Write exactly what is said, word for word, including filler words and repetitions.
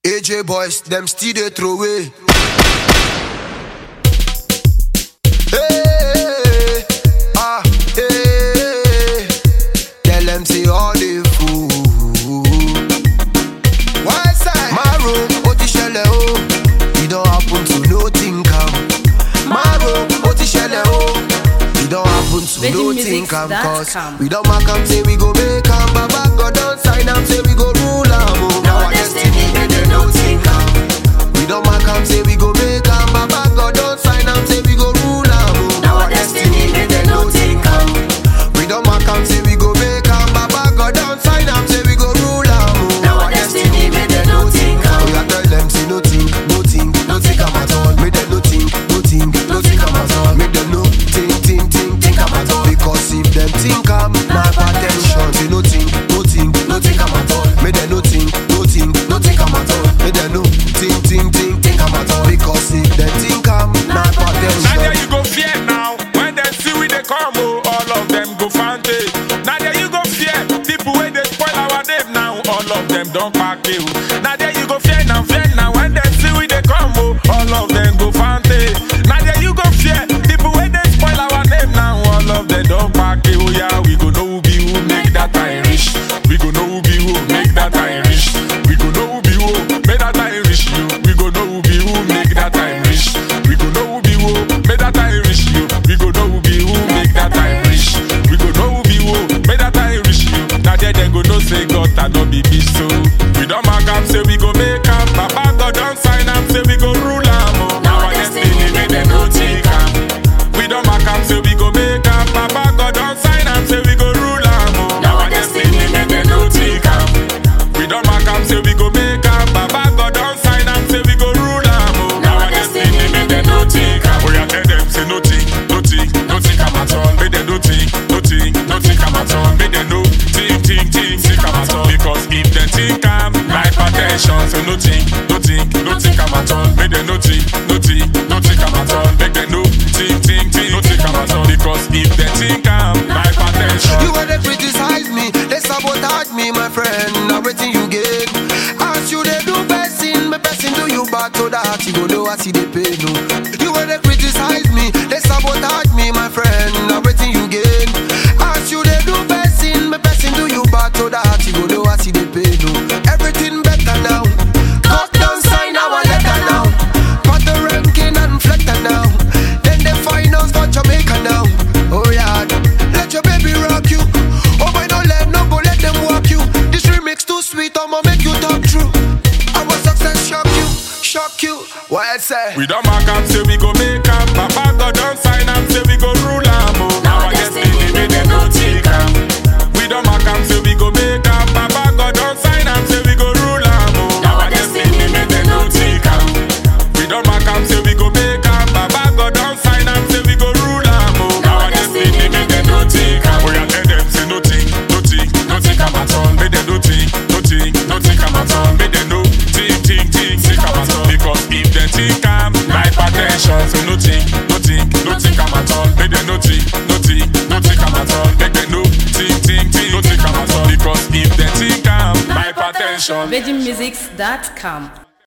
A J boys, them still they throw away. Hey, ah, hey, tell them say all they fool. Why side? My room, Oti Shelle oh, it don't happen to nothing come. My room, Oti Shelle oh, it don't happen to nothing come. Cause we don't make 'em say we go make 'em, Baba God don't sign 'em say we go rule 'em. Oh, now our destiny make them nothing come. We don't make 'em say we go make 'em, Baba God don't sign 'em say we go rule 'em. Oh, now our destiny make them nothing come. We don't make 'em say we go make 'em, Baba God don't sign 'em say we go rule 'em. Oh, now our destiny make them nothing come. We a tell them say nothing, nothing, nothing come at all. Make them nothing, nothing, nothing come at all. Make them no think, think, think, think come at all. Because if them think come, not attention. Say nothing, nothing, nothing come at all. Make them nothing, nothing, nothing come at all. Make them no think, think, think, think come at all. Because if them think come, not attention. Now there you go fear now. When they see we they come, oh, all of them go fante. Now there you go fear. People where they spoil our name now, all of them don't pack you. Now there you go fear now, fear now. When they see we they come, oh, all of them go fante. Now there you go fear. People where they spoil our name now, all of them don't pack you. Oh yeah, we go know who be who make that time rich. We go know who be who make that time rich. We go know who be who make that time rich. You. We go know who be who make that time rich. We go know who be who make that time rich. You. We go know who be who make that time rich. We go know who be who make that time rich. You. Now there they go no say God and no be beast so. We don't make 'em say we go make 'em. Papa God don't sign 'em say we go rule 'em. Oh. Now our destiny make them no take 'em. We don't make 'em say we go make 'em. Papa God don't sign 'em say we go rule 'em. Oh. Now our destiny make them no take 'em. We don't make 'em say we go make 'em. Papa God don't sign 'em say we go rule 'em. Oh. Now our destiny make them no take 'em. Oh yeah, tell them say nothing, nothing, nothing come at all. Make them nothing, nothing, nothing come at all. Make them no think, think, think, think come at all. Because if they think come, like attention, so nothing, nothing, nothing come at all. Make them nothing, nothing, nothing come at all. Make them no think, think, think, nothing come at all. Because if they think come, like attention. You wanna criticize me, they sabotage me, my friend. Everything you get, as you they do person, my person do you bad so that you go know I see the pain. No. You wanna criticize me, they sabotage me, my friend. Everything you get, as you they do person, my person do you bad so that you go know I see the pain. No. Everything better now. Cut down sign our letter now. Put the ranking and fletter now. Then they find us for Jamaica now. Oh yeah, let your baby rock you. Oh boy, don't let no go let them walk you. This remix too sweet, I'ma make you talk true. Our success shock you, shock you. What I say? We don't make 'em say we go make 'em. Papa God don't sign 'em say we go rule 'em. Oh. Now our destiny make them no take 'em. We don't make 'em say we go make 'em. Papa God don't sign 'em say we go rule 'em. Oh. Now our destiny make them no take 'em. We don't make 'em say we go make 'em. Papa God don't sign 'em say we go rule 'em. Oh. Now our destiny make them no take 'em. Oh yeah, tell them say nothing, nothing, nothing come at all. Make them nothing, nothing, nothing come at all. Make them no think, think, think, think come at all. Because if they think come, like attention, so nothing, nothing, nothing come at all. Make them nothing, nothing, nothing come at all. Make them no think, think, think, nothing come at all. Because if they think come, like attention. Virgin Musics dot com